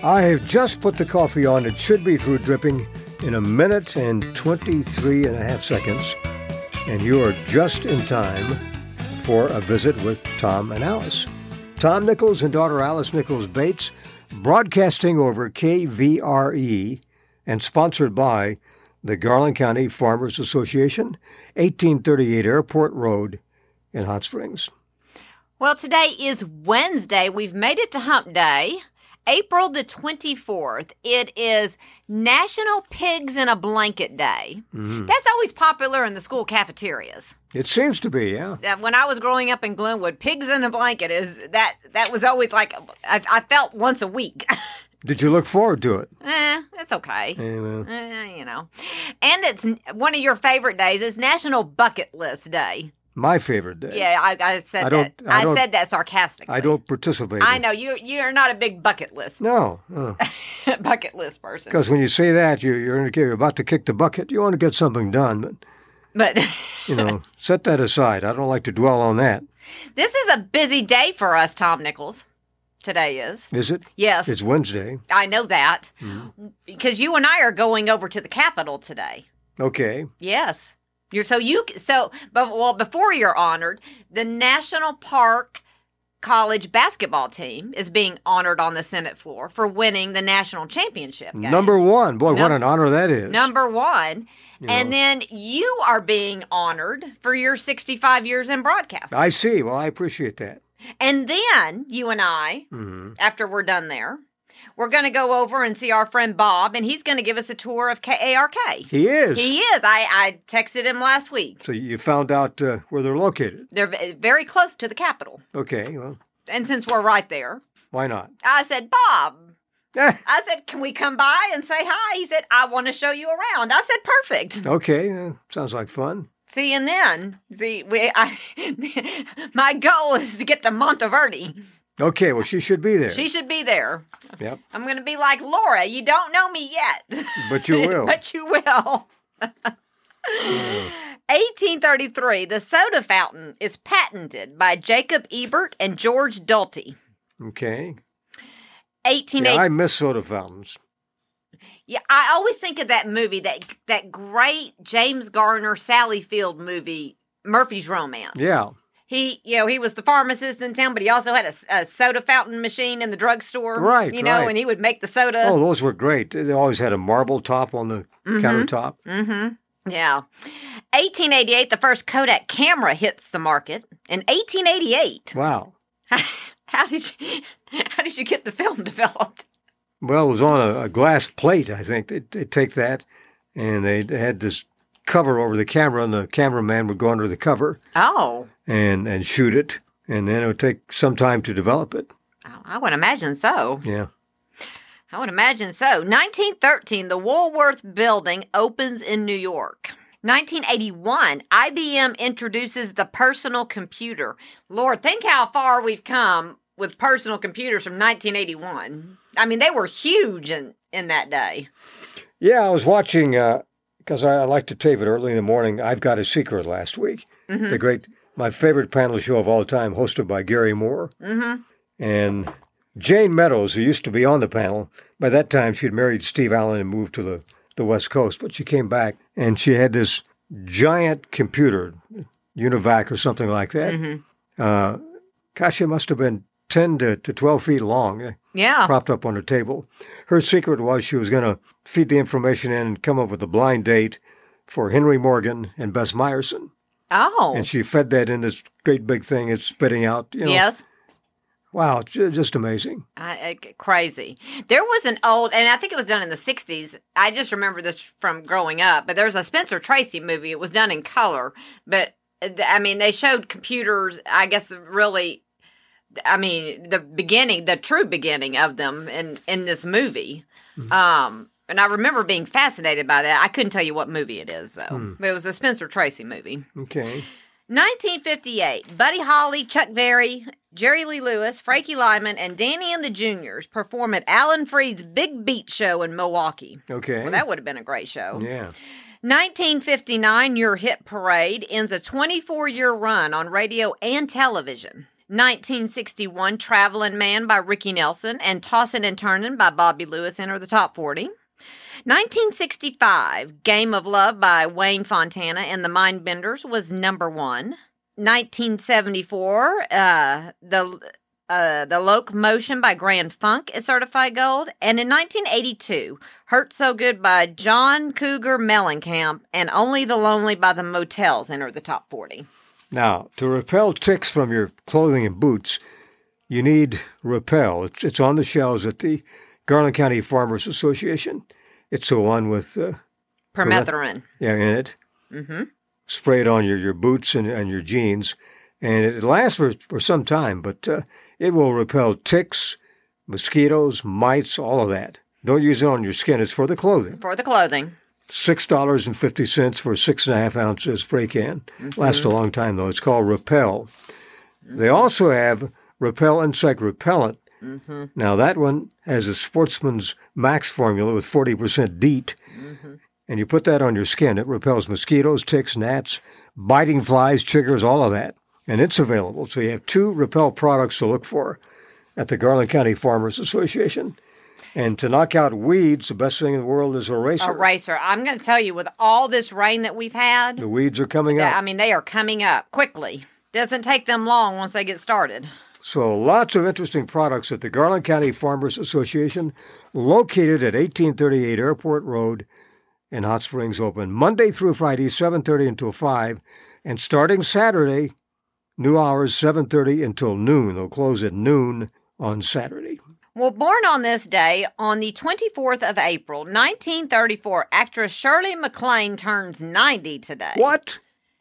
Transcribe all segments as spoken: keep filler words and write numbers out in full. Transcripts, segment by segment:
I have just put the coffee on. It should be through dripping in a minute and twenty-three and a half seconds. And you are just in time for a visit with Tom and Alice. Tom Nichols and daughter Alice Nichols Bates, broadcasting over K V R E and sponsored by the Garland County Farmers Association, eighteen thirty-eight Airport Road in Hot Springs. Well, today is Wednesday. We've made it to Hump Day, April the twenty-fourth. It is National Pigs in a Blanket Day. Mm-hmm. That's always popular in the school cafeterias. It seems to be, yeah. When I was growing up in Glenwood, pigs in a blanket is that that was always like I, I felt once a week. Did you look forward to it? Eh, it's okay. Yeah, well. eh, you know. And it's one of your favorite days. It's National Bucket List Day. My favorite day. Yeah, I, I said I don't, that. I, I don't, said that sarcastically. I don't participate. I know you. You're not a big bucket list. No, no. bucket list person. Because when you say that, you, you're you're about to kick the bucket. You want to get something done, but but you know, set that aside. I don't like to dwell on that. This is a busy day for us, Tom Nichols. Today is. Is it? Yes. It's Wednesday. I know that Mm-hmm. because you and I are going over to the Capitol today. Okay. Yes. You're so you so but well before you're honored, the National Park College basketball team is being honored on the Senate floor for winning the national championship game. Number one. Boy, Num- what an honor that is. Number one. You and know. then you are being honored for your sixty-five years in broadcasting. I see. Well, I appreciate that. And then you and I, Mm-hmm. after we're done there, we're going to go over and see our friend Bob, and he's going to give us a tour of K A R K. He is. He is. I, I texted him last week. So you found out uh, where they're located. They're v- very close to the Capitol. Okay. Well, And since we're right there, why not? I said, Bob, Eh, I said, can we come by and say hi? He said, I want to show you around. I said, perfect. okay. Uh, sounds like fun. See, and then, see, we, I, my goal is to get to Monteverde. Okay. Well, she should be there. She should be there. Yep. I'm going to be like, Laura, you don't know me yet. But you will. But you will. eighteen thirty-three, the soda fountain is patented by Jacob Ebert and George Dulte. Okay. eighteen Yeah, eighty. I miss soda fountains. Yeah, I always think of that movie, that that great James Garner, Sally Field movie, Murphy's Romance. Yeah. He, you know, he was the pharmacist in town, but he also had a, a soda fountain machine in the drugstore. Right, You know, right. and he would make the soda. Oh, those were great. They always had a marble top on the countertop. Mm-hmm. Yeah. eighteen eighty-eight, the first Kodak camera hits the market. In eighteen eighty-eight. Wow. How did you, how did you get the film developed? Well, it was on a, a glass plate, I think. They'd, they'd take that, and they had this cover over the camera, and the cameraman would go under the cover Oh. and, and shoot it, and then it would take some time to develop it. I would imagine so. Yeah. I would imagine so. nineteen thirteen, the Woolworth Building opens in New York. nineteen eighty-one, I B M introduces the personal computer. Lord, think how far we've come with personal computers from nineteen eighty-one. I mean, they were huge in, in that day. Yeah, I was watching, because I, I like to tape it early in the morning, I've Got a Secret last week. Mm-hmm. The great, my favorite panel show of all time, hosted by Gary Moore. Mm-hmm. And Jane Meadows, who used to be on the panel, by that time she'd married Steve Allen and moved to the, the West Coast, but she came back and she had this giant computer, Univac or something like that. Mm-hmm. Uh, gosh, it must have been ten to twelve feet long, Yeah. propped up on a table. Her secret was she was going to feed the information in and come up with a blind date for Henry Morgan and Bess Meyerson. Oh. And she fed that in this great big thing it's spitting out. You know, Yes. Wow, j- just amazing. I, I, crazy. There was an old, and I think it was done in the sixties. I just remember this from growing up, but there's a Spencer Tracy movie. It was done in color, but I mean, they showed computers, I guess, really, I mean, the beginning, the true beginning of them in, in this movie. Mm-hmm. Um, and I remember being fascinated by that. I couldn't tell you what movie it is, though, mm. but it was a Spencer Tracy movie. Okay. nineteen fifty-eight, Buddy Holly, Chuck Berry, Jerry Lee Lewis, Frankie Lyman, and Danny and the Juniors perform at Alan Freed's Big Beat Show in Milwaukee. Okay. Well, that would have been a great show. Yeah. nineteen fifty-nine, Your Hit Parade ends a twenty-four year run on radio and television. nineteen sixty-one, Traveling Man by Ricky Nelson and Tossin' and Turnin' by Bobby Lewis enter the top forty. nineteen sixty-five, Game of Love by Wayne Fontana and the Mindbenders was number one. nineteen seventy-four, uh, the uh, the Locomotion by Grand Funk is certified gold. And in nineteen eighty-two, Hurt So Good by John Cougar Mellencamp and Only the Lonely by the Motels enter the top forty. Now, to repel ticks from your clothing and boots, you need Repel. It's, it's on the shelves at the Garland County Farmers Association. It's the one with uh, Permethrin. Yeah, in it. Mm-hmm. Spray it on your, your boots and, and your jeans, and it lasts for, for some time, but uh, it will repel ticks, mosquitoes, mites, all of that. Don't use it on your skin. It's for the clothing. For the clothing. six dollars and fifty cents for a six and a half ounce spray can. Mm-hmm. Lasts a long time, though. It's called Repel. Mm-hmm. They also have Repel Insect Repellent. Mm-hmm. Now, that one has a Sportsman's Max formula with forty percent DEET. Mm-hmm. And you put that on your skin. It repels mosquitoes, ticks, gnats, biting flies, chiggers, all of that. And it's available. So you have two Repel products to look for at the Garland County Farmers Association. And to knock out weeds, the best thing in the world is Eraser. Eraser. I'm going to tell you, with all this rain that we've had, the weeds are coming up. I mean, they are coming up quickly. Doesn't take them long once they get started. So lots of interesting products at the Garland County Farmers Association, located at eighteen thirty-eight Airport Road in Hot Springs, open Monday through Friday, seven thirty until five, and starting Saturday, new hours, seven thirty until noon. They'll close at noon on Saturday. Well, born on this day, on the twenty-fourth of April, nineteen thirty-four, actress Shirley MacLaine turns ninety today. What?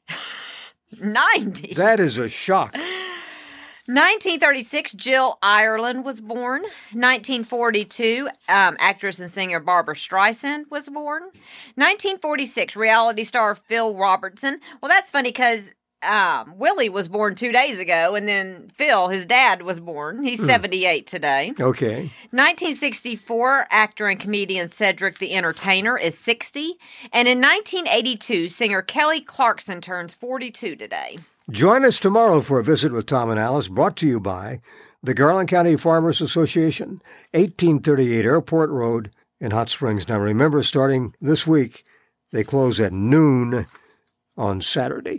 ninety. That is a shock. nineteen thirty-six, Jill Ireland was born. nineteen forty-two, um, actress and singer Barbra Streisand was born. nineteen forty-six, reality star Phil Robertson. Well, that's funny because um, Willie was born two days ago, and then Phil, his dad, was born. He's mm. seventy-eight today. Okay. nineteen sixty-four, actor and comedian Cedric the Entertainer is sixty. And in nineteen eighty-two, singer Kelly Clarkson turns forty-two today. Join us tomorrow for a visit with Tom and Alice, brought to you by the Garland County Farmers Association, eighteen thirty-eight Airport Road in Hot Springs. Now remember, starting this week, they close at noon on Saturday.